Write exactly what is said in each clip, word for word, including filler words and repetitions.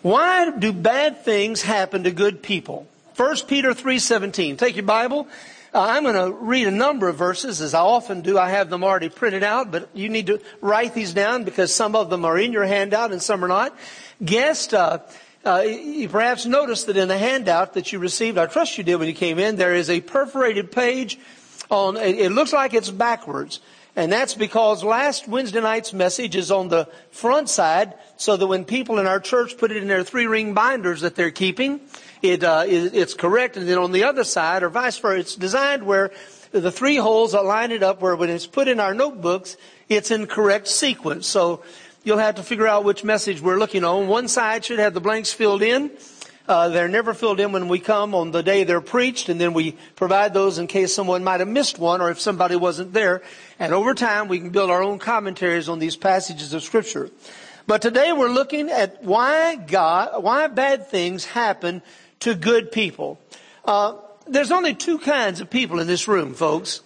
Why do bad things happen to good people? First Peter three seventeen. Take your Bible. Uh, I'm going to read a number of verses, as I often do. I have them already printed out, but you need to write these down because some of them are in your handout and some are not. Guest, uh, uh, you perhaps noticed that in the handout that you received, I trust you did when you came in, there is a perforated page on, it looks like it's backwards. And that's because last Wednesday night's message is on the front side, so that when people in our church put it in their three-ring binders that they're keeping, it, uh, it, it's correct. And then on the other side, or vice versa, it's designed where the three holes are lined up where when it's put in our notebooks, it's in correct sequence. So you'll have to figure out which message we're looking on. One side should have the blanks filled in. Uh, they're never filled in when we come on the day they're preached, and then we provide those in case someone might have missed one or if somebody wasn't there. And over time, we can build our own commentaries on these passages of Scripture. But today we're looking at why God, why bad things happen to good people. Uh, there's only two kinds of people in this room, folks.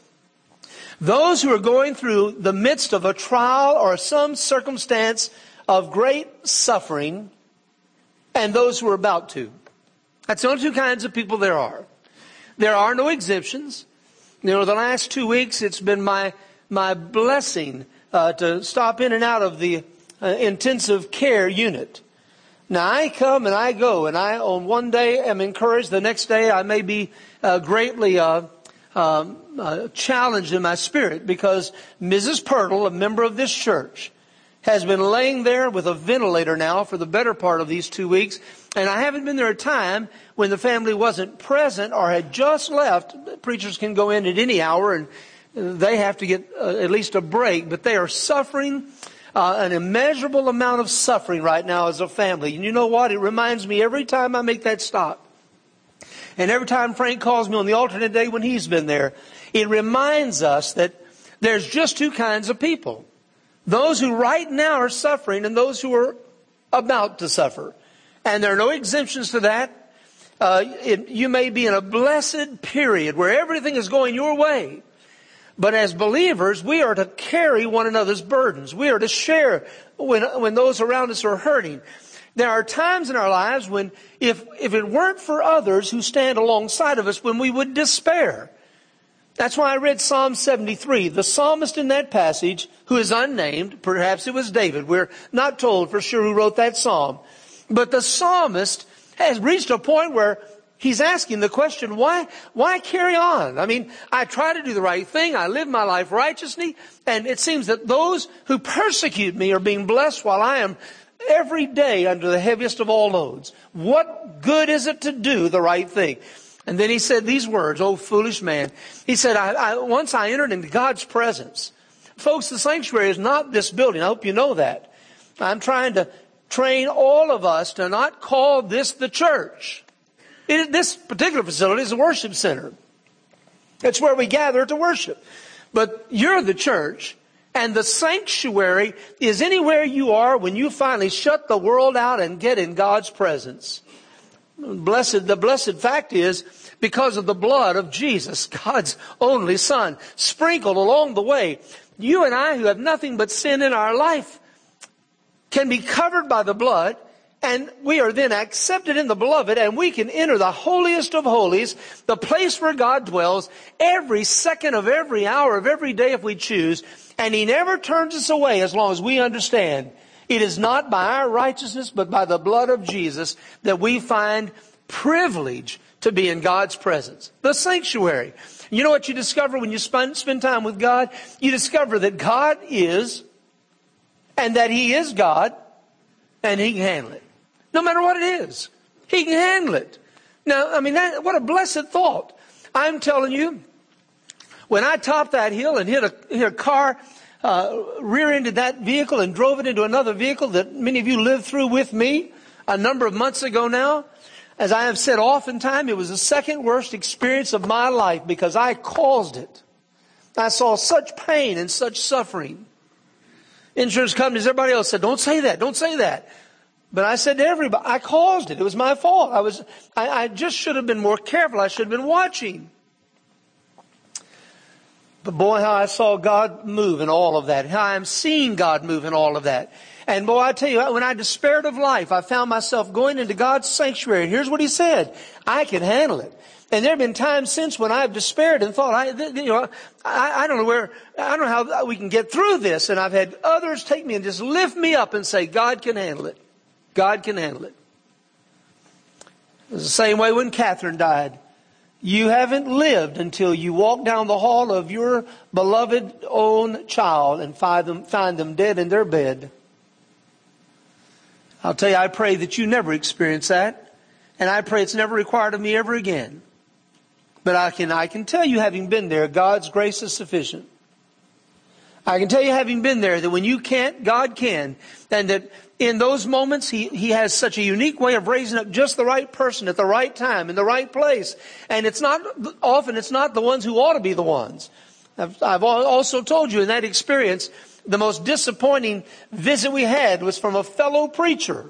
Those who are going through the midst of a trial or some circumstance of great suffering, and those who are about to. That's the only two kinds of people there are. There are no exemptions. You know, the last two weeks, it's been my my blessing uh, to stop in and out of the uh, intensive care unit. Now, I come and I go, and I, on one day, am encouraged. The next day, I may be uh, greatly uh, um, uh, challenged in my spirit because Missus Pirtle, a member of this church, has been laying there with a ventilator now for the better part of these two weeks. And I haven't been there a time when the family wasn't present or had just left. Preachers can go in at any hour and they have to get uh, at least a break. But they are suffering uh, an immeasurable amount of suffering right now as a family. And you know what? It reminds me every time I make that stop. And every time Frank calls me on the alternate day when he's been there, it reminds us that there's just two kinds of people. Those who right now are suffering and those who are about to suffer. And there are no exemptions to that. Uh, it, you may be in a blessed period where everything is going your way. But as believers, we are to carry one another's burdens. We are to share when, when those around us are hurting. There are times in our lives when if, if it weren't for others who stand alongside of us, when we would despair. That's why I read Psalm seventy-three. The psalmist in that passage, who is unnamed, perhaps it was David. We're not told for sure who wrote that psalm. But the psalmist has reached a point where he's asking the question, why, why carry on? I mean, I try to do the right thing. I live my life righteously. And it seems that those who persecute me are being blessed while I am every day under the heaviest of all loads. What good is it to do the right thing? And then he said these words, "Oh, foolish man." He said, I, I, once I entered into God's presence. Folks, the sanctuary is not this building. I hope you know that. I'm trying to train all of us to not call this the church. It, this particular facility is a worship center. It's where we gather to worship. But you're the church, and the sanctuary is anywhere you are when you finally shut the world out and get in God's presence. Blessed, the blessed fact is, because of the blood of Jesus, God's only Son, sprinkled along the way, you and I who have nothing but sin in our life can be covered by the blood, and we are then accepted in the beloved, and we can enter the holiest of holies, the place where God dwells, every second of every hour of every day if we choose, and He never turns us away as long as we understand it is not by our righteousness, but by the blood of Jesus that we find privilege to be in God's presence. The sanctuary. You know what you discover when you spend, spend time with God? You discover that God is, and that He is God, and He can handle it. No matter what it is, He can handle it. Now, I mean, that, what a blessed thought. I'm telling you, when I topped that hill and hit a, hit a car, Uh, rear-ended that vehicle and drove it into another vehicle that many of you lived through with me a number of months ago now. As I have said oftentimes, it was the second worst experience of my life because I caused it. I saw such pain and such suffering. Insurance companies, everybody else said, don't say that, don't say that. But I said to everybody, I caused it. It was my fault. I was, I, I just should have been more careful. I should have been watching. But boy, how I saw God move in all of that. How I'm seeing God move in all of that. And boy, I tell you, when I despaired of life, I found myself going into God's sanctuary. And here's what he said: I can handle it. And there have been times since when I've despaired and thought, I, you know, I, I don't know where, I don't know how we can get through this. And I've had others take me and just lift me up and say, God can handle it. God can handle it. It was the same way when Catherine died. You haven't lived until you walk down the hall of your beloved own child and find them, find them dead in their bed. I'll tell you, I pray that you never experience that. And I pray it's never required of me ever again. But I can, I can tell you, having been there, God's grace is sufficient. I can tell you, having been there, that when you can't, God can. And that in those moments, He, He has such a unique way of raising up just the right person at the right time, in the right place. And it's not, often it's not the ones who ought to be the ones. I've, I've also told you in that experience, the most disappointing visit we had was from a fellow preacher.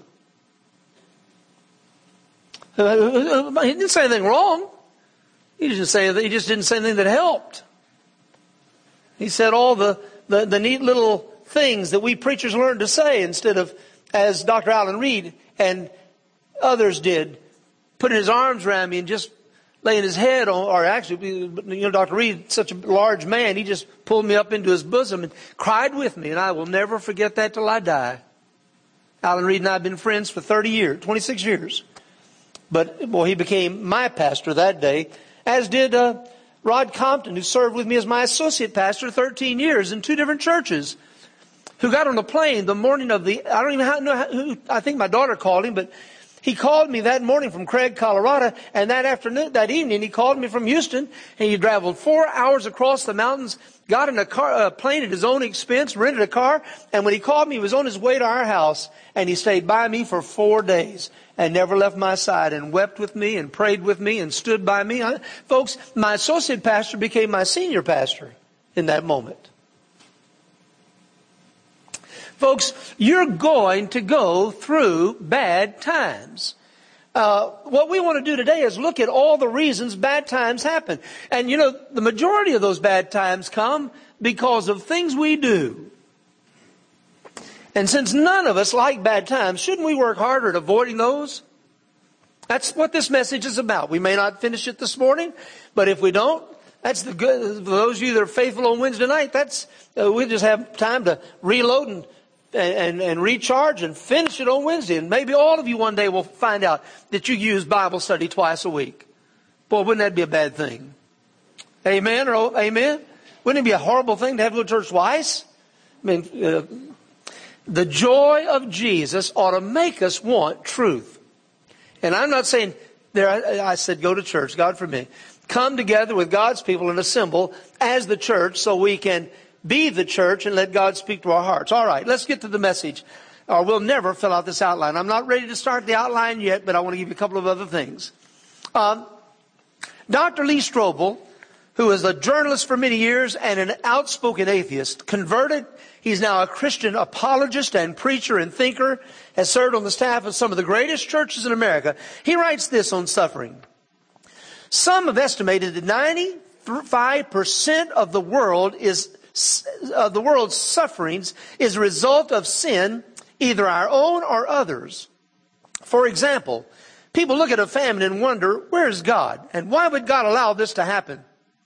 He didn't say anything wrong. He didn't say, he just didn't say anything that helped. He said all the, the, the neat little things that we preachers learned to say, instead of, as Doctor Alan Reed and others did, putting his arms around me and just laying his head on, or actually, you know, Doctor Reed, such a large man, he just pulled me up into his bosom and cried with me. And I will never forget that till I die. Alan Reed and I have been friends for thirty years, twenty-six years. But, boy, he became my pastor that day, as did uh, Rod Compton, who served with me as my associate pastor thirteen years in two different churches, who got on a plane the morning of the, I don't even know who, I think my daughter called him, but he called me that morning from Craig, Colorado, and that afternoon, that evening, he called me from Houston, and he traveled four hours across the mountains, got in a car, a plane at his own expense, rented a car, and when he called me, he was on his way to our house, and he stayed by me for four days. And never left my side, and wept with me and prayed with me and stood by me. I, folks, my associate pastor became my senior pastor in that moment. Folks, you're going to go through bad times. Uh, what we want to do today is look at all the reasons bad times happen. And you know, the majority of those bad times come because of things we do. And since none of us like bad times, shouldn't we work harder at avoiding those? That's what this message is about. We may not finish it this morning, but if we don't, that's the good. For those of you that are faithful on Wednesday night, that's uh, we just have time to reload and, and and recharge and finish it on Wednesday. And maybe all of you one day will find out that you use Bible study twice a week. Boy, wouldn't that be a bad thing? Amen or oh, amen? Wouldn't it be a horrible thing to have to go to church twice? I mean. Uh, The joy of Jesus ought to make us want truth. And I'm not saying, there. I, I said go to church, God forbid. Come together with God's people and assemble as the church so we can be the church and let God speak to our hearts. All right, let's get to the message, or we'll never fill out this outline. I'm not ready to start the outline yet, but I want to give you a couple of other things. Um, Doctor Lee Strobel, who was a journalist for many years and an outspoken atheist, converted. He's now a Christian apologist and preacher and thinker, has served on the staff of some of the greatest churches in America. He writes this on suffering. Some have estimated that ninety-five percent of the world is of the world's sufferings is a result of sin, either our own or others. For example, people look at a famine and wonder, where's God? And why would God allow this to happen?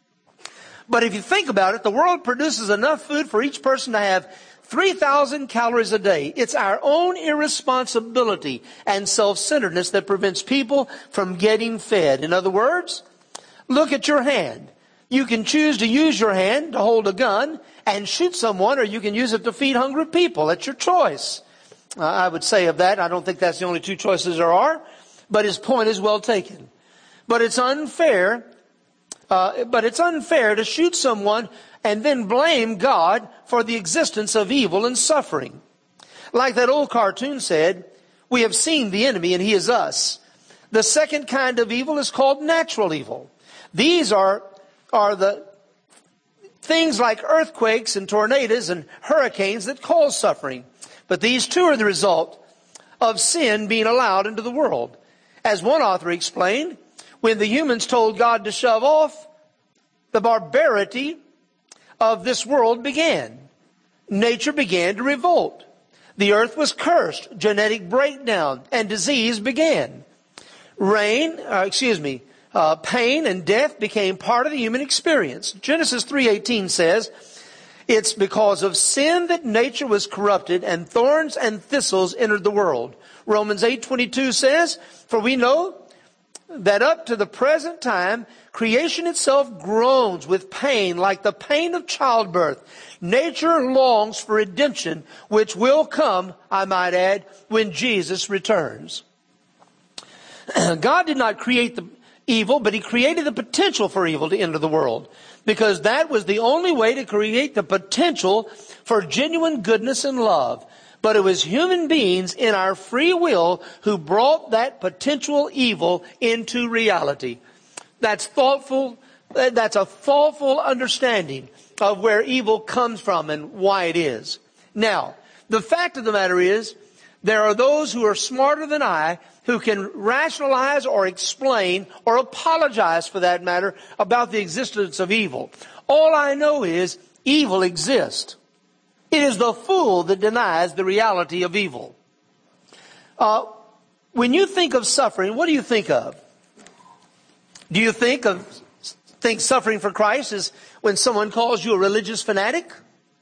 But if you think about it, the world produces enough food for each person to have three thousand calories a day. It's our own irresponsibility and self-centeredness that prevents people from getting fed. In other words, look at your hand. You can choose to use your hand to hold a gun and shoot someone, or you can use it to feed hungry people. That's your choice. Uh, I would say of that, I don't think that's the only two choices there are, but his point is well taken. But it's unfair Uh, but it's unfair to shoot someone and then blame God for the existence of evil and suffering. Like that old cartoon said, we have seen the enemy and he is us. The second kind of evil is called natural evil. These are, are the things like earthquakes and tornadoes and hurricanes that cause suffering. But these two are the result of sin being allowed into the world. As one author explained, when the humans told God to shove off, the barbarity of this world began. Nature began to revolt. The earth was cursed, genetic breakdown, and disease began. Rain, uh, excuse me, uh, pain and death became part of the human experience. Genesis three eighteen says, it's because of sin that nature was corrupted and thorns and thistles entered the world. Romans eight twenty-two says, for we know that up to the present time, creation itself groans with pain like the pain of childbirth. Nature longs for redemption, which will come, I might add, when Jesus returns. God did not create the evil, but He created the potential for evil to enter the world, because that was the only way to create the potential for genuine goodness and love. But it was human beings in our free will who brought that potential evil into reality. That's thoughtful. That's a thoughtful understanding of where evil comes from and why it is. Now, the fact of the matter is, there are those who are smarter than I who can rationalize or explain or apologize, for that matter, about the existence of evil. All I know is evil exists. It is the fool that denies the reality of evil. Uh, when you think of suffering, what do you think of? Do you think of think suffering for Christ is when someone calls you a religious fanatic?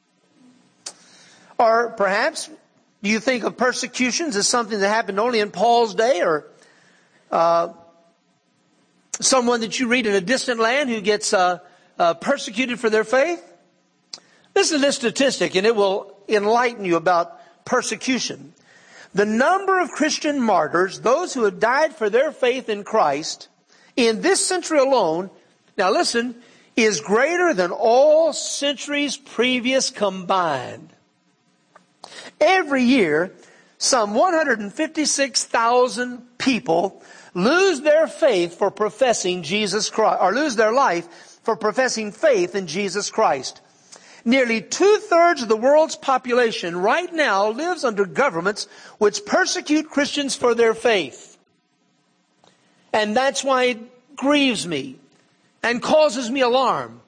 Or perhaps do you think of persecutions as something that happened only in Paul's day, or uh, someone that you read in a distant land who gets uh, uh, persecuted for their faith? Listen to this statistic, and it will enlighten you about persecution. The number of Christian martyrs, those who have died for their faith in Christ, in this century alone, now listen, is greater than all centuries previous combined. Every year, some one hundred fifty-six thousand people lose their faith for professing Jesus Christ, or lose their life for professing faith in Jesus Christ. Nearly two-thirds of the world's population right now lives under governments which persecute Christians for their faith. And that's why it grieves me and causes me alarm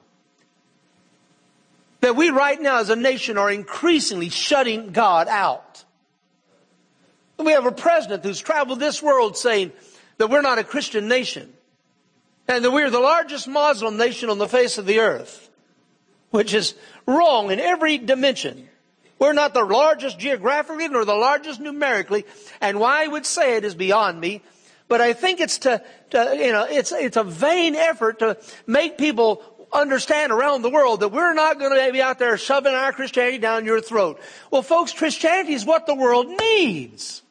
that we right now as a nation are increasingly shutting God out. We have a president who's traveled this world saying that we're not a Christian nation and that we're the largest Muslim nation on the face of the earth, which is wrong in every dimension. We're not the largest geographically nor the largest numerically, and why I would say it is beyond me. But I think it's to, to you know, it's it's a vain effort to make people understand around the world that we're not going to be out there shoving our Christianity down your throat. Well, folks, Christianity is what the world needs.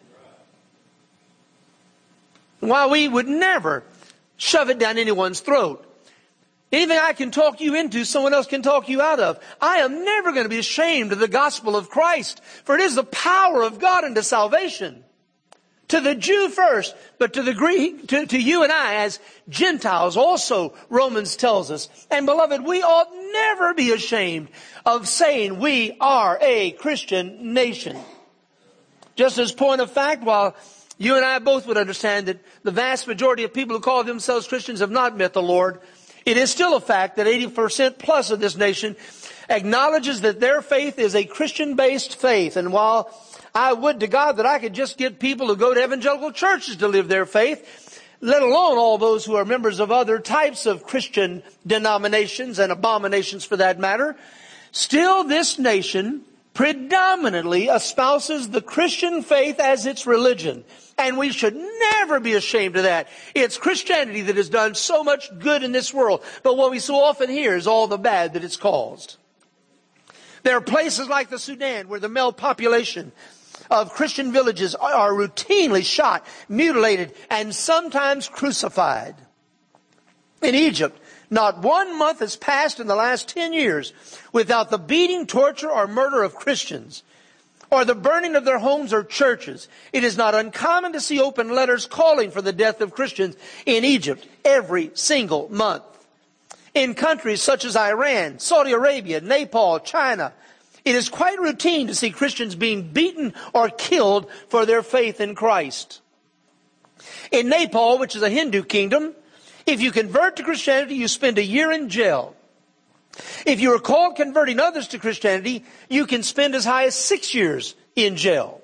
While we would never shove it down anyone's throat. Anything I can talk you into, someone else can talk you out of. I am never going to be ashamed of the gospel of Christ, for it is the power of God unto salvation. To the Jew first, but to the Greek, to, to you and I as Gentiles also, Romans tells us. And beloved, we ought never be ashamed of saying we are a Christian nation. Just as point of fact, while you and I both would understand that the vast majority of people who call themselves Christians have not met the Lord, it is still a fact that eighty percent plus of this nation acknowledges that their faith is a Christian-based faith. And while I would to God that I could just get people who go to evangelical churches to live their faith, let alone all those who are members of other types of Christian denominations and abominations for that matter, still this nation predominantly espouses the Christian faith as its religion. And we should never be ashamed of that. It's Christianity that has done so much good in this world. But what we so often hear is all the bad that it's caused. There are places like the Sudan where the male population of Christian villages are routinely shot, mutilated, and sometimes crucified. In Egypt, not one month has passed in the last ten years without the beating, torture, or murder of Christians, or the burning of their homes or churches. It is not uncommon to see open letters calling for the death of Christians in Egypt every single month. In countries such as Iran, Saudi Arabia, Nepal, China, it is quite routine to see Christians being beaten or killed for their faith in Christ. In Nepal, which is a Hindu kingdom, if you convert to Christianity, you spend a year in jail. If you are caught converting others to Christianity, you can spend as high as six years in jail.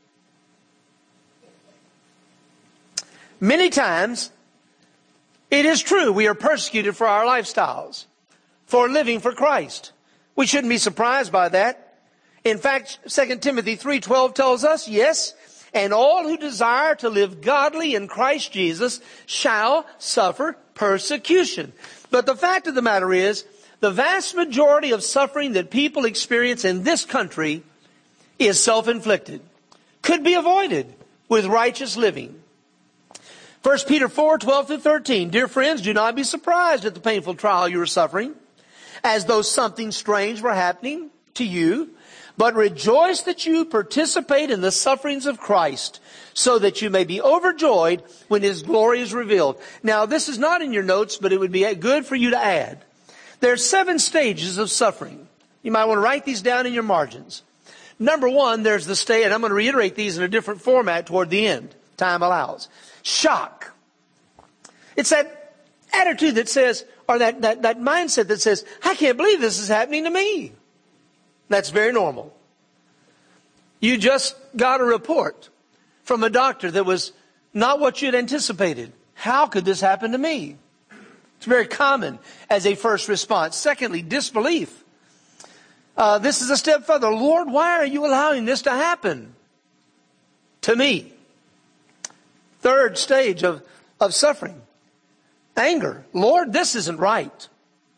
Many times, it is true we are persecuted for our lifestyles, for living for Christ. We shouldn't be surprised by that. In fact, Second Timothy three twelve tells us, yes, and all who desire to live godly in Christ Jesus shall suffer persecution. But the fact of the matter is, the vast majority of suffering that people experience in this country is self-inflicted, could be avoided with righteous living. First Peter four twelve through thirteen, dear friends, do not be surprised at the painful trial you are suffering, as though something strange were happening to you, but rejoice that you participate in the sufferings of Christ, so that you may be overjoyed when His glory is revealed. Now, this is not in your notes, but it would be good for you to add. There are seven stages of suffering. You might want to write these down in your margins. Number one, there's the state, and I'm going to reiterate these in a different format toward the end. Time allows. Shock. It's that attitude that says, or that, that, that mindset that says, I can't believe this is happening to me. That's very normal. You just got a report from a doctor that was not what you'd anticipated. How could this happen to me? It's very common as a first response. Secondly, disbelief. Uh, this is a step further. Lord, why are you allowing this to happen to me? Third stage of, of suffering. Anger. Lord, this isn't right.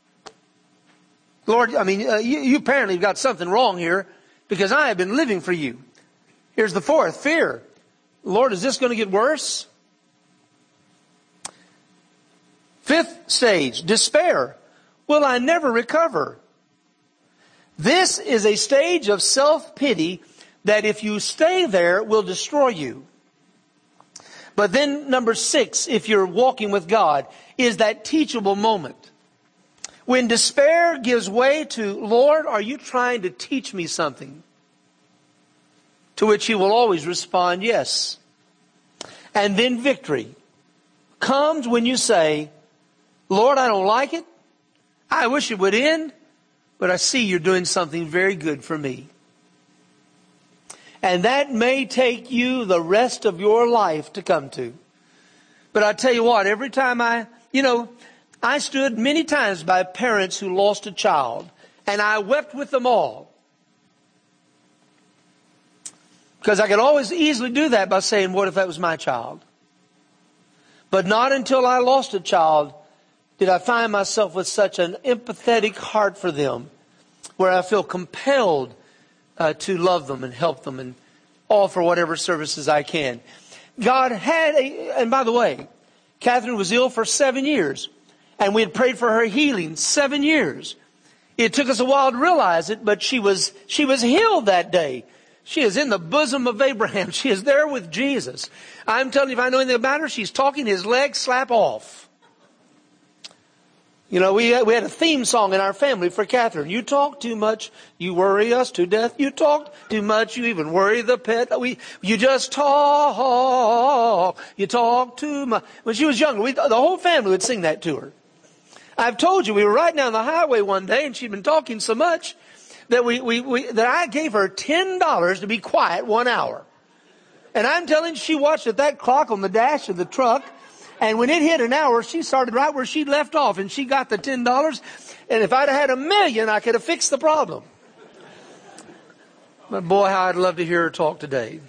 Lord, I mean, uh, you, you apparently have got something wrong here because I have been living for you. Here's the fourth. Fear. Lord, is this going to get worse? Fifth stage. Despair. Will I never recover? This is a stage of self-pity that if you stay there will destroy you. But then number six, if you're walking with God, is that teachable moment. When despair gives way to, Lord, are you trying to teach me something? To which He will always respond, yes. And then victory comes when you say, Lord, I don't like it. I wish it would end, but I see you're doing something very good for me. And that may take you the rest of your life to come to. But I tell you what, every time I, you know, I stood many times by parents who lost a child, and I wept with them all. Because I could always easily do that by saying, what if that was my child? But not until I lost a child did I find myself with such an empathetic heart for them, where I feel compelled uh, to love them and help them and offer whatever services I can. God had a, and by the way, Catherine was ill for seven years. And we had prayed for her healing seven years. It took us a while to realize it, but she was, she was healed that day. She is in the bosom of Abraham. She is there with Jesus. I'm telling you, if I know anything about her, she's talking his leg slap off. You know, we, we had a theme song in our family for Catherine. You talk too much. You worry us to death. You talk too much. You even worry the pet. We, you just talk. You talk too much. When she was younger, we, the whole family would sing that to her. I've told you, we were riding down the highway one day and she'd been talking so much that we, we, we that I gave her ten dollars to be quiet one hour. And I'm telling you, she watched at that clock on the dash of the truck. And when it hit an hour, she started right where she left off and she got the ten dollars. And if I'd have had a million, I could have fixed the problem. But boy, how I'd love to hear her talk today.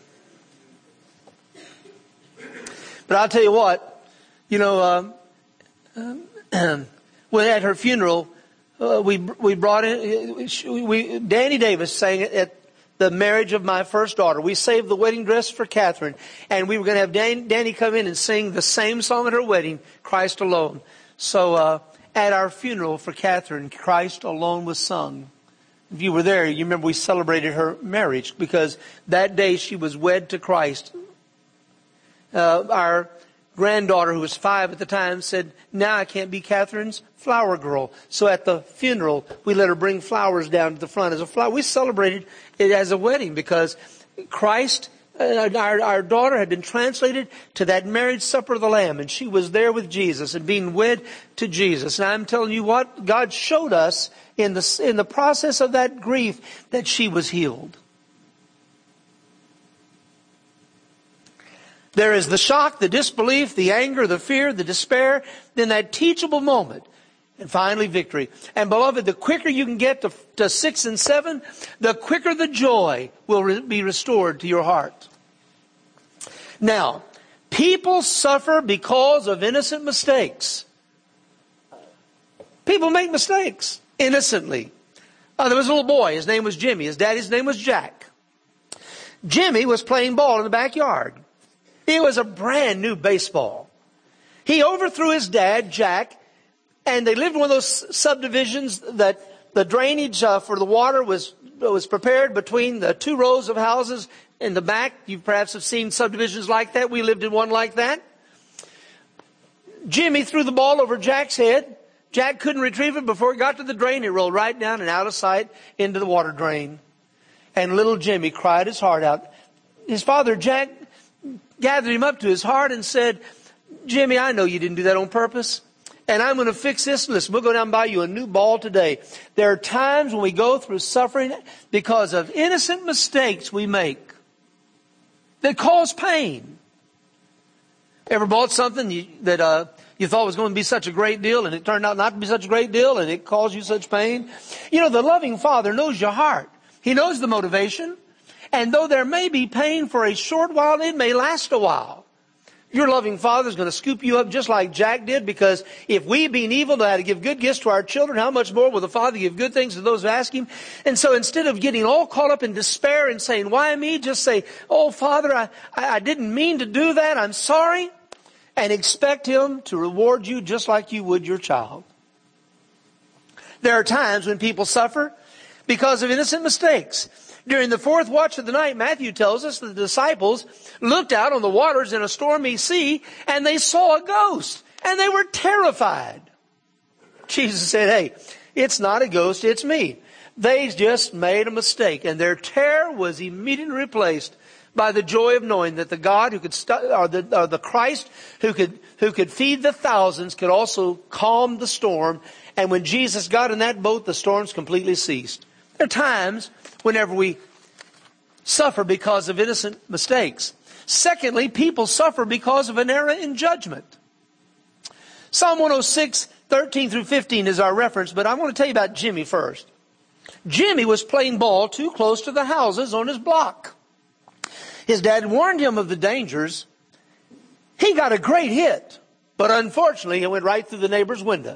But I'll tell you what, you know, uh, um, when at her funeral, uh, we we brought in, we Danny Davis sang it at the marriage of my first daughter. We saved the wedding dress for Catherine, and we were going to have Dan, Danny come in and sing the same song at her wedding, Christ Alone. So uh, at our funeral for Catherine, Christ Alone was sung. If you were there, you remember we celebrated her marriage because that day she was wed to Christ. Uh, our granddaughter, who was five at the time, said, now I can't be Catherine's flower girl. So at the funeral, we let her bring flowers down to the front as a flower. We celebrated it as a wedding because Christ, uh, our, our daughter had been translated to that marriage supper of the Lamb, and she was there with Jesus and being wed to Jesus. And I'm telling you what, God showed us in the, in the process of that grief that she was healed. There is the shock, the disbelief, the anger, the fear, the despair, then that teachable moment, and finally victory. And beloved, the quicker you can get to, to six and seven, the quicker the joy will re- be restored to your heart. Now, people suffer because of innocent mistakes. People make mistakes innocently. Uh, there was a little boy. His name was Jimmy. His daddy's name was Jack. Jimmy was playing ball in the backyard. It was a brand new baseball. He overthrew his dad, Jack, and they lived in one of those subdivisions that the drainage uh, for the water was was prepared between the two rows of houses in the back. You perhaps have seen subdivisions like that. We lived in one like that. Jimmy threw the ball over Jack's head. Jack couldn't retrieve it before it got to the drain. It rolled right down and out of sight into the water drain. And little Jimmy cried his heart out. His father, Jack, gathered him up to his heart and said, Jimmy, I know you didn't do that on purpose. And I'm going to fix this. Listen, we'll go down and buy you a new ball today. There are times when we go through suffering because of innocent mistakes we make that cause pain. Ever bought something you, that uh, you thought was going to be such a great deal and it turned out not to be such a great deal and it caused you such pain? You know, the loving Father knows your heart. He knows the motivation. And though there may be pain for a short while, it may last a while. Your loving Father is going to scoop you up just like Jack did, because if we, being evil, know how to give good gifts to our children, how much more will the Father give good things to those who ask Him? And so instead of getting all caught up in despair and saying, why me? Just say, oh, Father, I, I didn't mean to do that. I'm sorry. And expect Him to reward you just like you would your child. There are times when people suffer because of innocent mistakes. During the fourth watch of the night, Matthew tells us that the disciples looked out on the waters in a stormy sea and they saw a ghost and they were terrified. Jesus said, hey, it's not a ghost, it's me. They just made a mistake, and their terror was immediately replaced by the joy of knowing that the God who could, st- or the, or the Christ who could, who could feed the thousands could also calm the storm. And when Jesus got in that boat, the storms completely ceased. There are times whenever we suffer because of innocent mistakes. Secondly, people suffer because of an error in judgment. Psalm one oh six, thirteen through fifteen is our reference, but I want to tell you about Jimmy first. Jimmy was playing ball too close to the houses on his block. His dad warned him of the dangers. He got a great hit, but unfortunately it went right through the neighbor's window.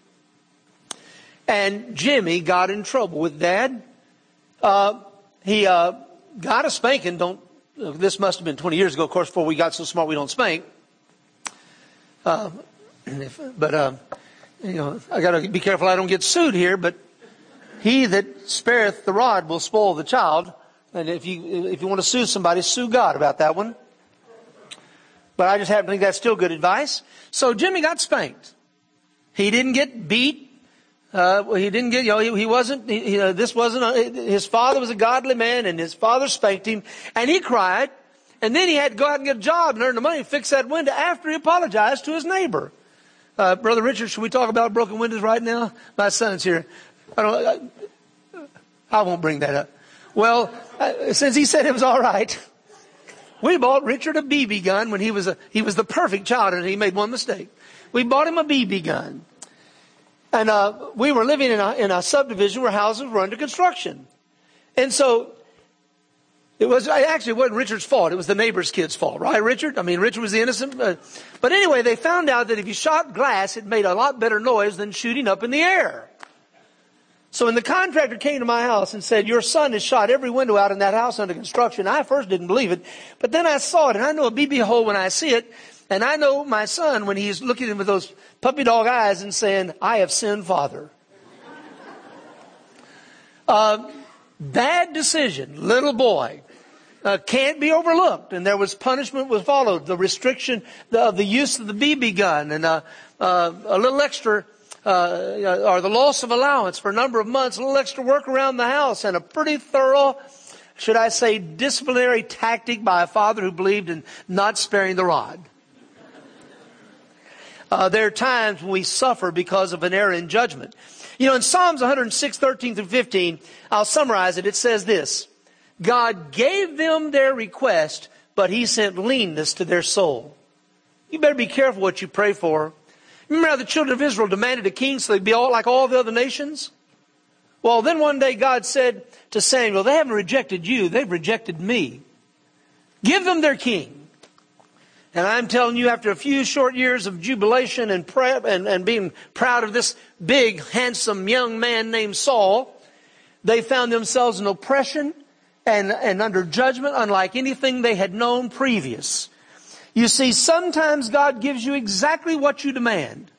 And Jimmy got in trouble with Dad. Uh, he uh, got a spanking. Don't. Uh, this must have been twenty years ago, of course, before we got so smart we don't spank. Uh, if, but uh, you know, I got to be careful I don't get sued here. But he that spareth the rod will spoil the child. And if you if you want to sue somebody, sue God about that one. But I just happen to think that's still good advice. So Jimmy got spanked. He didn't get beat. Uh, well, he didn't get, you know, he, he wasn't, he, uh, this wasn't, a, his father was a godly man and his father spanked him and he cried. And then he had to go out and get a job and earn the money to fix that window after he apologized to his neighbor. Uh, Brother Richard, should we talk about broken windows right now? My son's here. I don't, I, I won't bring that up. Well, uh, since he said it was all right, we bought Richard a B B gun when he was a, he was the perfect child and he made one mistake. We bought him a B B gun. And uh, we were living in a, in a subdivision where houses were under construction. And so it was actually it wasn't Richard's fault. It was the neighbor's kid's fault. Right, Richard? I mean, Richard was the innocent. Uh, but anyway, they found out that if you shot glass, it made a lot better noise than shooting up in the air. So when the contractor came to my house and said, your son has shot every window out in that house under construction, I first didn't believe it. But then I saw it, and I know a B B hole when I see it. And I know my son when he's looking at him with those puppy dog eyes and saying, I have sinned, Father. Uh, bad decision, little boy, uh, can't be overlooked. And there was punishment was followed. The restriction of the use of the B B gun and uh, uh, a little extra, uh, or the loss of allowance for a number of months, a little extra work around the house, and a pretty thorough, should I say, disciplinary tactic by a father who believed in not sparing the rod. Uh, there are times when we suffer because of an error in judgment. You know, in Psalms one oh six, thirteen through fifteen, I'll summarize it. It says this: God gave them their request, but he sent leanness to their soul. You better be careful what you pray for. Remember how the children of Israel demanded a king so they'd be all like all the other nations? Well, then one day God said to Samuel, they haven't rejected you, they've rejected me. Give them their king. And I'm telling you, after a few short years of jubilation and, prep and, and being proud of this big, handsome young man named Saul, they found themselves in oppression and, and under judgment unlike anything they had known previous. You see, sometimes God gives you exactly what you demand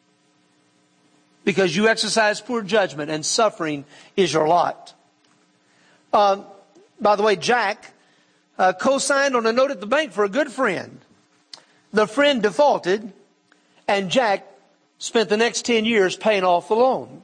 because you exercise poor judgment and suffering is your lot. Uh, by the way, Jack uh, co-signed on a note at the bank for a good friend. The friend defaulted, and Jack spent the next ten years paying off the loan.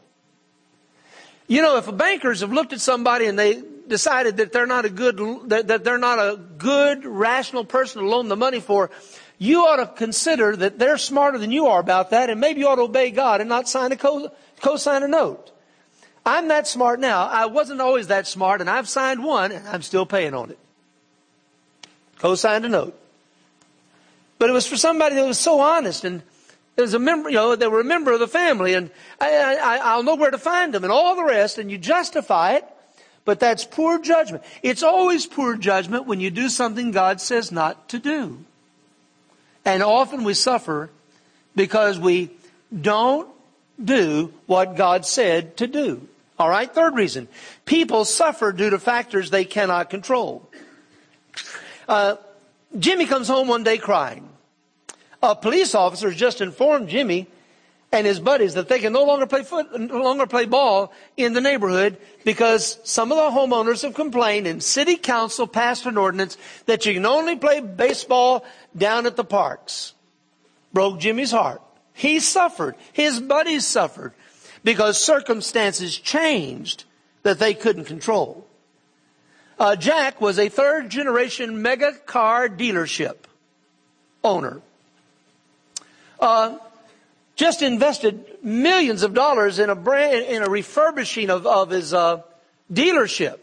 You know, if bankers have looked at somebody and they decided that they're not a good, that, that they're not a good, rational person to loan the money for, you ought to consider that they're smarter than you are about that, and maybe you ought to obey God and not sign a co, co-sign a note. I'm that smart now. I wasn't always that smart, and I've signed one, and I'm still paying on it. Co-signed a note. But it was for somebody that was so honest, and it was a member, you know, they were a member of the family, and I, I, I'll know where to find them, and all the rest, and you justify it, but that's poor judgment. It's always poor judgment when you do something God says not to do. And often we suffer because we don't do what God said to do. All right, third reason. People suffer due to factors they cannot control. Uh, Jimmy comes home one day crying. A police officer has just informed Jimmy and his buddies that they can no longer play foot, no longer play ball in the neighborhood because some of the homeowners have complained and city council passed an ordinance that you can only play baseball down at the parks. Broke Jimmy's heart. He suffered. His buddies suffered because circumstances changed that they couldn't control. Uh, Jack was a third generation mega car dealership owner. Uh, just invested millions of dollars in a brand, in a refurbishing of, of his uh, dealership.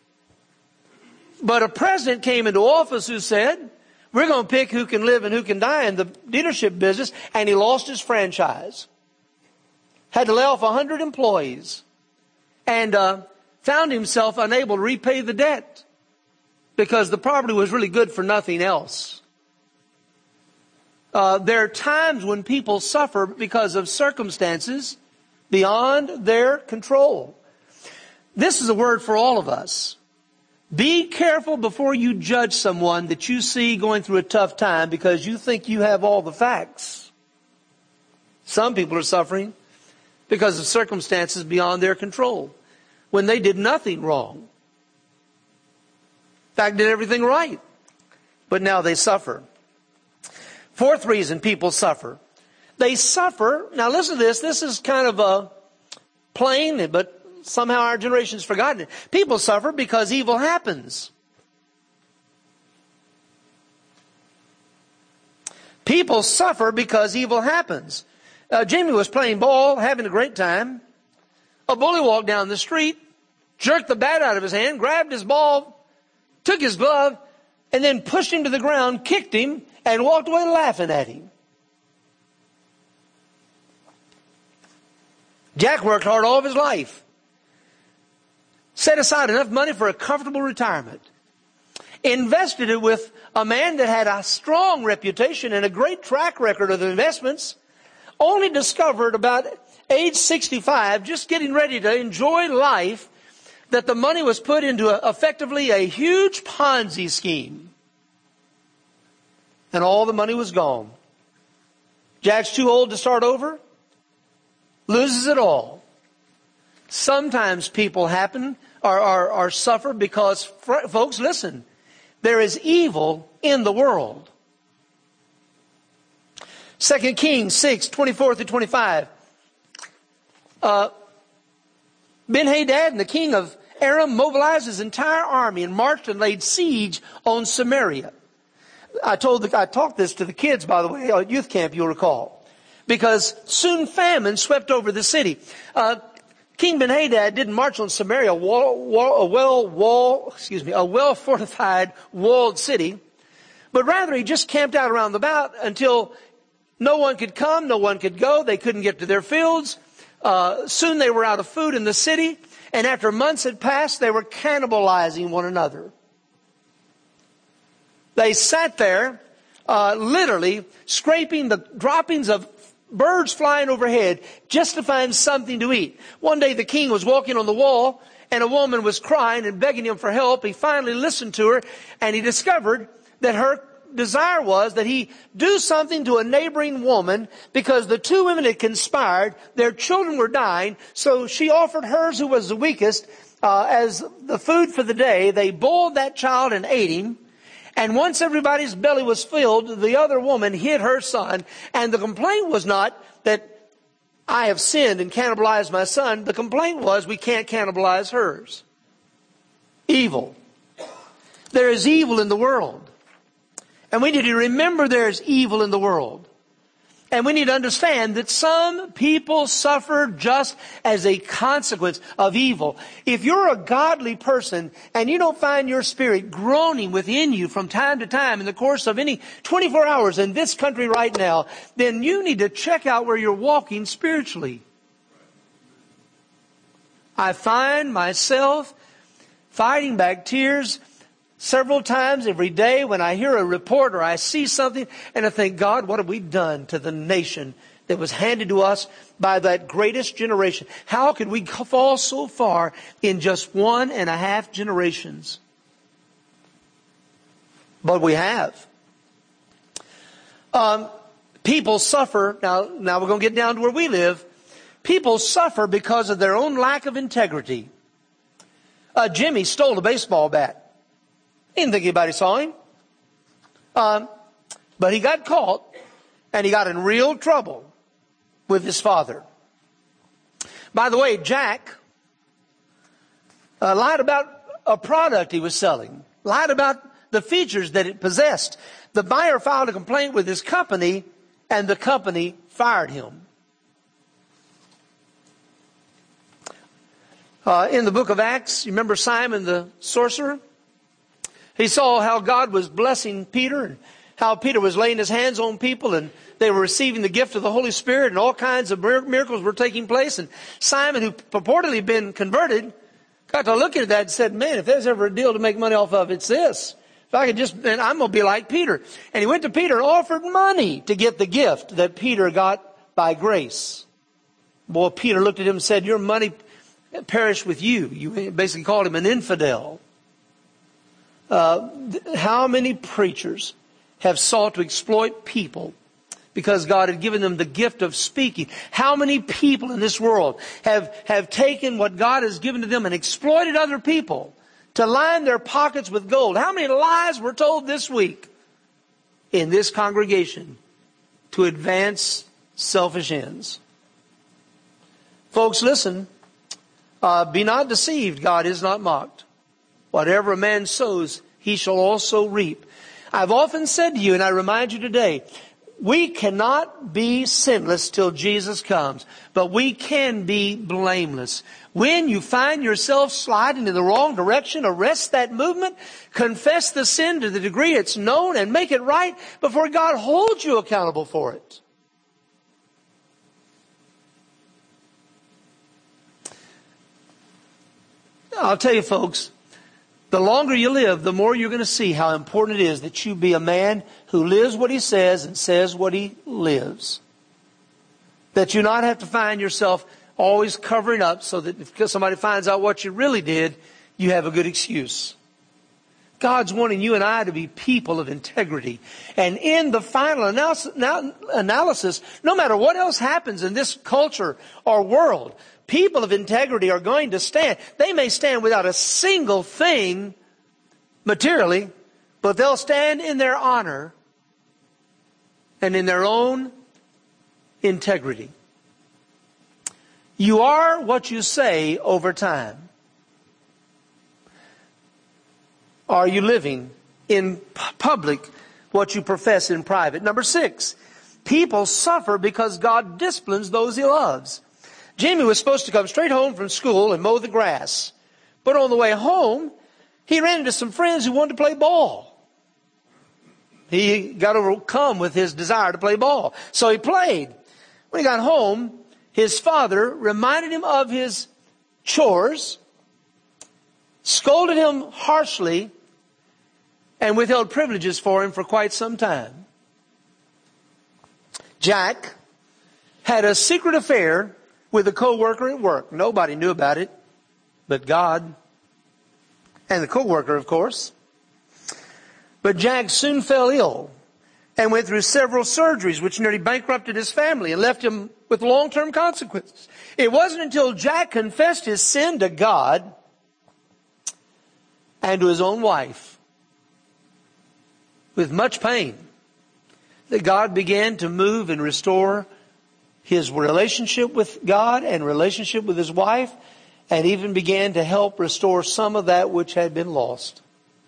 But a president came into office who said, we're going to pick who can live and who can die in the dealership business, and he lost his franchise. Had to lay off one hundred employees and uh, found himself unable to repay the debt because the property was really good for nothing else. Uh, there are times when people suffer because of circumstances beyond their control. This is a word for all of us. Be careful before you judge someone that you see going through a tough time because you think you have all the facts. Some people are suffering because of circumstances beyond their control when they did nothing wrong. In fact, did everything right. But now they suffer. Fourth reason people suffer. They suffer. Now listen to this. This is kind of a plain, but somehow our generation's forgotten it. People suffer because evil happens. People suffer because evil happens. Uh, Jamie was playing ball, having a great time. A bully walked down the street, jerked the bat out of his hand, grabbed his ball, took his glove, and then pushed him to the ground, kicked him, and walked away laughing at him. Jack worked hard all of his life. Set aside enough money for a comfortable retirement. Invested it with a man that had a strong reputation and a great track record of investments. Only discovered about age sixty-five, just getting ready to enjoy life, that the money was put into a, effectively a huge Ponzi scheme. And all the money was gone. Jack's too old to start over. Loses it all. Sometimes people happen or, or, or suffer because, folks, listen, there is evil in the world. Second Kings six, twenty-four through twenty-five. Uh, Ben-Hadad, the king of Aram, mobilized his entire army and marched and laid siege on Samaria. I told the, I talked this to the kids, by the way, at youth camp, you'll recall. Because soon famine swept over the city. Uh, King Ben-Hadad didn't march on Samaria, wall, wall, a well wall, excuse me, a well fortified walled city. But rather he just camped out around the mount until no one could come, no one could go. They couldn't get to their fields. Uh, soon they were out of food in the city. And after months had passed, they were cannibalizing one another. They sat there, uh, literally scraping the droppings of birds flying overhead just to find something to eat. One day the king was walking on the wall and a woman was crying and begging him for help. He finally listened to her and he discovered that her desire was that he do something to a neighboring woman because the two women had conspired. Their children were dying. So she offered hers, who was the weakest, uh, as the food for the day. They boiled that child and ate him. And once everybody's belly was filled, the other woman hid her son. And the complaint was not that I have sinned and cannibalized my son. The complaint was we can't cannibalize hers. Evil. There is evil in the world. And we need to remember there's evil in the world. And we need to understand that some people suffer just as a consequence of evil. If you're a godly person and you don't find your spirit groaning within you from time to time in the course of any twenty-four hours in this country right now, then you need to check out where you're walking spiritually. I find myself fighting back tears several times every day when I hear a report or I see something and I think, God, what have we done to the nation that was handed to us by that greatest generation? How could we fall so far in just one and a half generations? But we have. Um, people suffer. Now, now we're going to get down to where we live. People suffer because of their own lack of integrity. Uh, Jimmy stole a baseball bat. He didn't think anybody saw him. Um, but he got caught and he got in real trouble with his father. By the way, Jack uh, lied about a product he was selling. Lied about the features that it possessed. The buyer filed a complaint with his company and the company fired him. Uh, in the book of Acts, you remember Simon the sorcerer? He saw how God was blessing Peter and how Peter was laying his hands on people and they were receiving the gift of the Holy Spirit and all kinds of miracles were taking place. And Simon, who purportedly been converted, got to look at that and said, man, if there's ever a deal to make money off of, it's this. If I could just, and I'm going to be like Peter. And he went to Peter and offered money to get the gift that Peter got by grace. Boy, Peter looked at him and said, your money perished with you. You basically called him an infidel. Uh, how many preachers have sought to exploit people because God had given them the gift of speaking? How many people in this world have, have taken what God has given to them and exploited other people to line their pockets with gold? How many lies were told this week in this congregation to advance selfish ends? Folks, listen. Uh, be not deceived. God is not mocked. Whatever a man sows, he shall also reap. I've often said to you, and I remind you today, we cannot be sinless till Jesus comes, but we can be blameless. When you find yourself sliding in the wrong direction, arrest that movement, confess the sin to the degree it's known, and make it right before God holds you accountable for it. I'll tell you, folks, the longer you live, the more you're going to see how important it is that you be a man who lives what he says and says what he lives. That you not have to find yourself always covering up so that if somebody finds out what you really did, you have a good excuse. God's wanting you and I to be people of integrity. And in the final analysis, no matter what else happens in this culture or world, people of integrity are going to stand. They may stand without a single thing materially, but they'll stand in their honor and in their own integrity. You are what you say over time. Are you living in public what you profess in private? Number six, people suffer because God disciplines those he loves. Jimmy was supposed to come straight home from school and mow the grass. But on the way home, he ran into some friends who wanted to play ball. He got overcome with his desire to play ball. So he played. When he got home, his father reminded him of his chores, scolded him harshly, and withheld privileges for him for quite some time. Jack had a secret affair with a co-worker at work. Nobody knew about it but God and the co-worker, of course. But Jack soon fell ill and went through several surgeries which nearly bankrupted his family and left him with long-term consequences. It wasn't until Jack confessed his sin to God and to his own wife with much pain that God began to move and restore his relationship with God and relationship with his wife, and even began to help restore some of that which had been lost.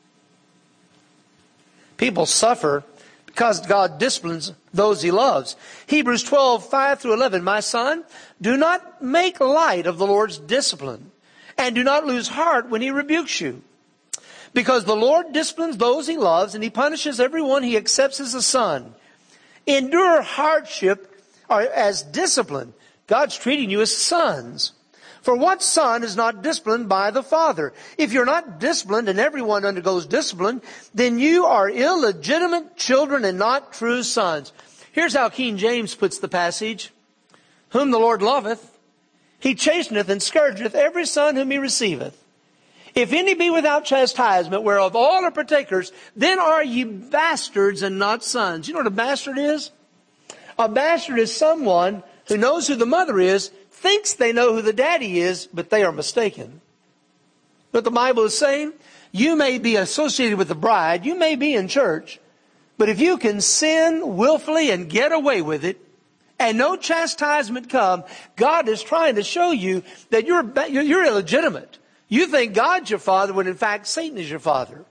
People suffer because God disciplines those he loves. Hebrews twelve, five through eleven. My son, do not make light of the Lord's discipline, and do not lose heart when he rebukes you. Because the Lord disciplines those he loves, and he punishes everyone he accepts as a son. Endure hardship as discipline. God's treating you as sons. For what son is not disciplined by the Father? If you're not disciplined, and everyone undergoes discipline, then you are illegitimate children and not true sons. Here's how King James puts the passage. Whom the Lord loveth, he chasteneth and scourgeth every son whom he receiveth. If any be without chastisement, whereof all are partakers, then are ye bastards and not sons. You know what a bastard is? A bastard is someone who knows who the mother is, thinks they know who the daddy is, but they are mistaken. But the Bible is saying, you may be associated with the bride, you may be in church, but if you can sin willfully and get away with it, and no chastisement come, God is trying to show you that you're, you're illegitimate. You think God's your father when in fact Satan is your father.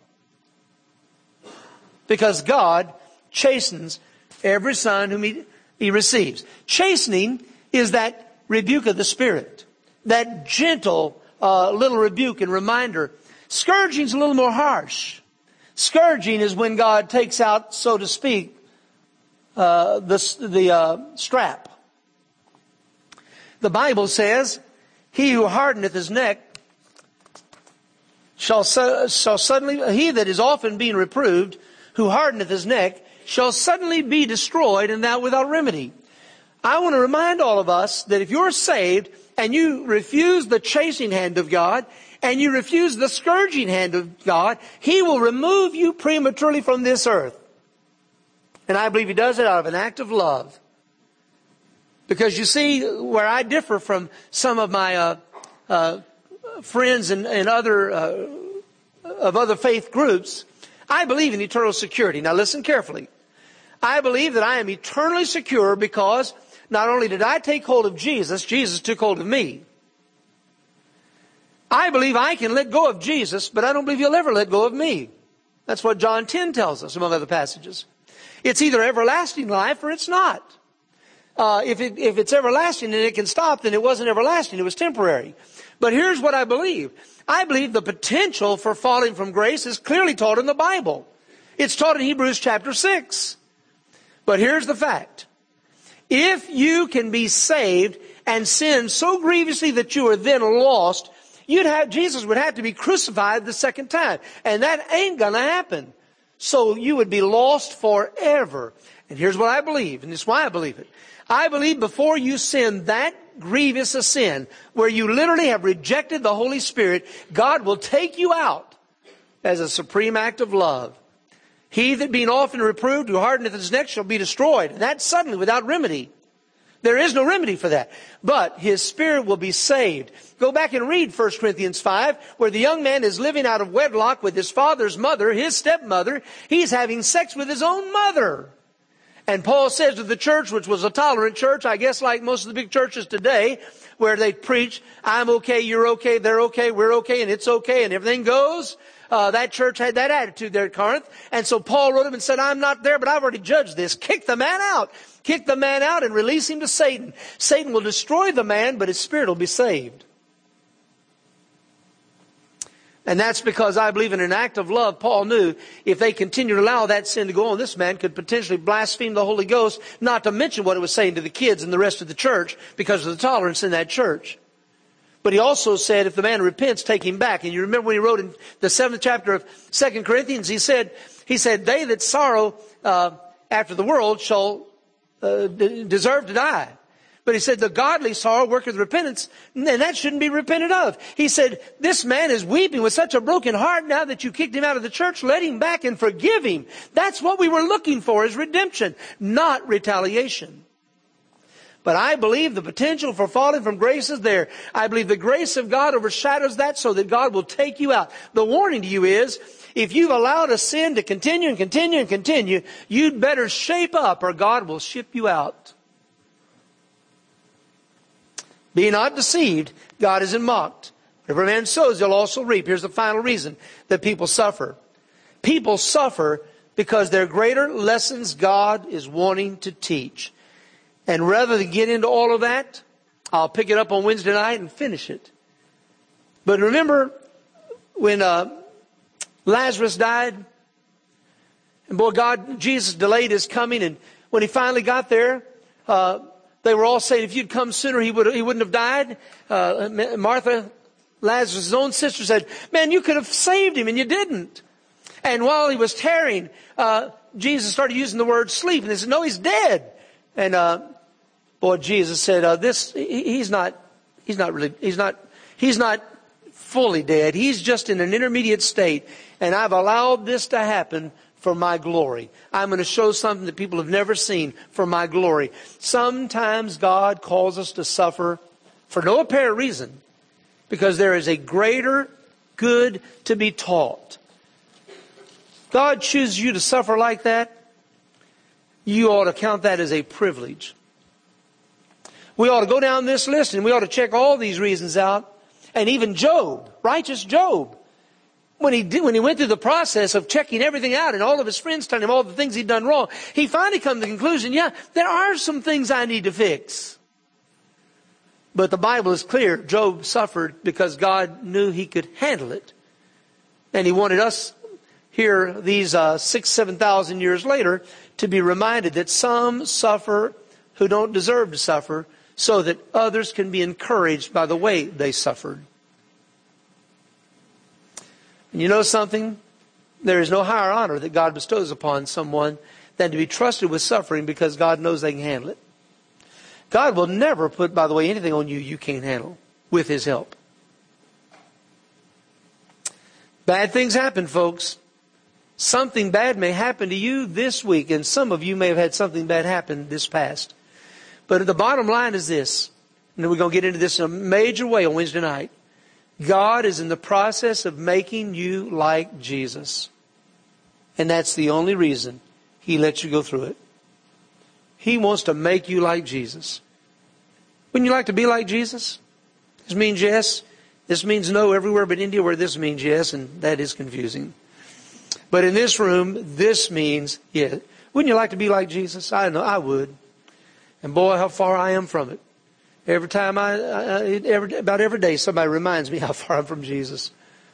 Because God chastens every son whom he, he receives. Chastening is that rebuke of the Spirit. That gentle uh, little rebuke and reminder. Scourging is a little more harsh. Scourging is when God takes out, so to speak, uh, the, the uh, strap. The Bible says, he who hardeneth his neck shall, su- shall suddenly, he that is often being reproved, who hardeneth his neck, shall suddenly be destroyed, and that without remedy. I want to remind all of us that if you're saved and you refuse the chasing hand of God and you refuse the scourging hand of God, he will remove you prematurely from this earth. And I believe he does it out of an act of love. Because you see, where I differ from some of my uh, uh, friends and, and other uh, of other faith groups, I believe in eternal security. Now listen carefully. I believe that I am eternally secure because not only did I take hold of Jesus, Jesus took hold of me. I believe I can let go of Jesus, but I don't believe he'll ever let go of me. That's what John ten tells us, among other passages. It's either everlasting life or it's not. Uh, if, it, if it's everlasting and it can stop, then it wasn't everlasting. It was temporary. But here's what I believe. I believe the potential for falling from grace is clearly taught in the Bible. It's taught in Hebrews chapter six. But here's the fact. If you can be saved and sin so grievously that you are then lost, you'd have, Jesus would have to be crucified the second time. And that ain't gonna happen. So you would be lost forever. And here's what I believe, and this is why I believe it. I believe before you sin that grievous a sin, where you literally have rejected the Holy Spirit, God will take you out as a supreme act of love. He that being often reproved, who hardeneth his neck, shall be destroyed. And that's suddenly, without remedy. There is no remedy for that. But his spirit will be saved. Go back and read First Corinthians five, where the young man is living out of wedlock with his father's mother, his stepmother. He's having sex with his own mother. And Paul says to the church, which was a tolerant church, I guess like most of the big churches today, where they preach, I'm okay, you're okay, they're okay, we're okay, and it's okay, and everything goes. Uh, that church had that attitude there at Corinth. And so Paul wrote him and said, I'm not there, but I've already judged this. Kick the man out. Kick the man out and release him to Satan. Satan will destroy the man, but his spirit will be saved. And that's because I believe in an act of love, Paul knew if they continued to allow that sin to go on, this man could potentially blaspheme the Holy Ghost, not to mention what it was saying to the kids and the rest of the church because of the tolerance in that church. But he also said, if the man repents, take him back. And you remember when he wrote in the seventh chapter of Second Corinthians, he said, he said, they that sorrow uh, after the world shall uh, d- deserve to die. But he said, the godly sorrow worketh repentance, and that shouldn't be repented of. He said, this man is weeping with such a broken heart now that you kicked him out of the church. Let him back and forgive him. That's what we were looking for, is redemption, not retaliation. But I believe the potential for falling from grace is there. I believe the grace of God overshadows that so that God will take you out. The warning to you is, if you've allowed a sin to continue and continue and continue, you'd better shape up or God will ship you out. Be not deceived, God isn't mocked. Whatever a man sows, he'll also reap. Here's the final reason that people suffer. People suffer because there are greater lessons God is wanting to teach. And rather than get into all of that, I'll pick it up on Wednesday night and finish it. But remember when uh, Lazarus died? And boy, God, Jesus delayed his coming. And when he finally got there, uh, they were all saying, if you'd come sooner, he, would, he wouldn't have died. Uh, Martha, Lazarus' own sister, said, man, you could have saved him, and you didn't. And while he was tarrying, uh, Jesus started using the word sleep. And they said, no, he's dead. And uh, boy, Jesus said, uh, this, he, he's not, he's not really, he's not, he's not fully dead. He's just in an intermediate state. And I've allowed this to happen for my glory. I'm going to show something that people have never seen for my glory. Sometimes God calls us to suffer for no apparent reason, because there is a greater good to be taught. God chooses you to suffer like that. You ought to count that as a privilege. We ought to go down this list and we ought to check all these reasons out. And even Job, righteous Job, When he did, when he went through the process of checking everything out and all of his friends telling him all the things he'd done wrong, he finally come to the conclusion, yeah, there are some things I need to fix. But the Bible is clear. Job suffered because God knew he could handle it. And he wanted us here, these uh, six, seven thousand years later, to be reminded that some suffer who don't deserve to suffer, so that others can be encouraged by the way they suffered. And you know something? There is no higher honor that God bestows upon someone than to be trusted with suffering, because God knows they can handle it. God will never put, by the way, anything on you you can't handle with His help. Bad things happen, folks. Something bad may happen to you this week, and some of you may have had something bad happen this past. But the bottom line is this, and we're going to get into this in a major way on Wednesday night. God is in the process of making you like Jesus. And that's the only reason He lets you go through it. He wants to make you like Jesus. Wouldn't you like to be like Jesus? This means yes. This means no everywhere but India, where this means yes, and that is confusing. But in this room, this means yes. Wouldn't you like to be like Jesus? I know I would. And boy, how far I am from it. Every time I, I every, about every day, somebody reminds me how far I'm from Jesus.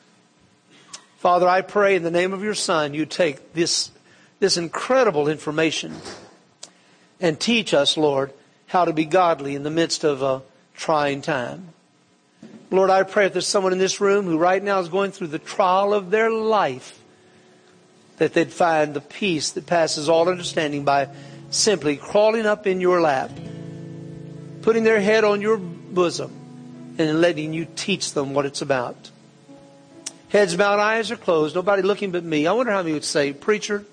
Father, I pray in the name of your Son, you take this, this incredible information and teach us, Lord, how to be godly in the midst of a trying time. Lord, I pray if there's someone in this room who right now is going through the trial of their life, that they'd find the peace that passes all understanding by simply crawling up in your lap, putting their head on your bosom, and letting you teach them what it's about. Heads bowed, eyes are closed, nobody looking but me. I wonder how many would say, preacher,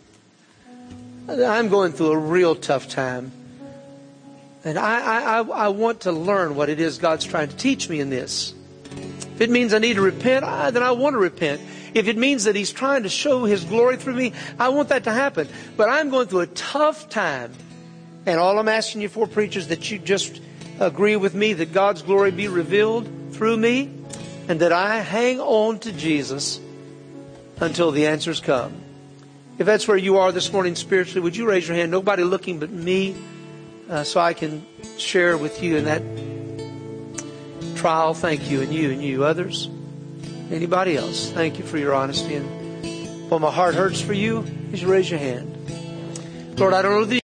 I'm going through a real tough time. And I, I, I want to learn what it is God's trying to teach me in this. If it means I need to repent, I, then I want to repent. If it means that He's trying to show His glory through me, I want that to happen. But I'm going through a tough time. And all I'm asking you for, preachers, that you just agree with me that God's glory be revealed through me, and that I hang on to Jesus until the answers come. If that's where you are this morning spiritually, would you raise your hand? Nobody looking but me, uh, so I can share with you in that trial. Thank you, and you, and you. Others? Anybody else? Thank you for your honesty. And while my heart hurts for you, just raise your hand. Lord, I don't know the